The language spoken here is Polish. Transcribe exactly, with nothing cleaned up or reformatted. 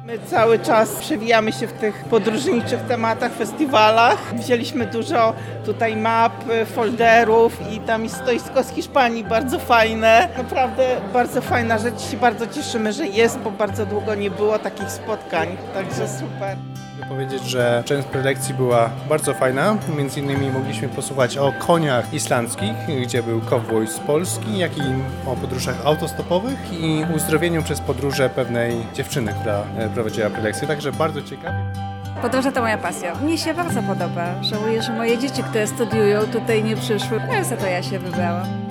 My cały czas przewijamy się w tych podróżniczych tematach, festiwalach. Wzięliśmy dużo tutaj map, folderów i tam jest stoisko z Hiszpanii, bardzo fajne. Naprawdę bardzo fajna rzecz, się bardzo cieszymy, że jest, bo bardzo długo nie było takich spotkań, także super. Chcę powiedzieć, że część prelekcji była bardzo fajna. Między innymi mogliśmy posłuchać o koniach islandzkich, gdzie był kowboj z Polski, jak i o podróżach autostopowych i uzdrowieniu przez podróże pewnej dziewczyny, która prowadziła prelekcję. Także bardzo ciekawie. Podróże to moja pasja. Mnie się bardzo podoba. Żałuję, że moje dzieci, które studiują, tutaj nie przyszły. No i za to ja się wybrałam.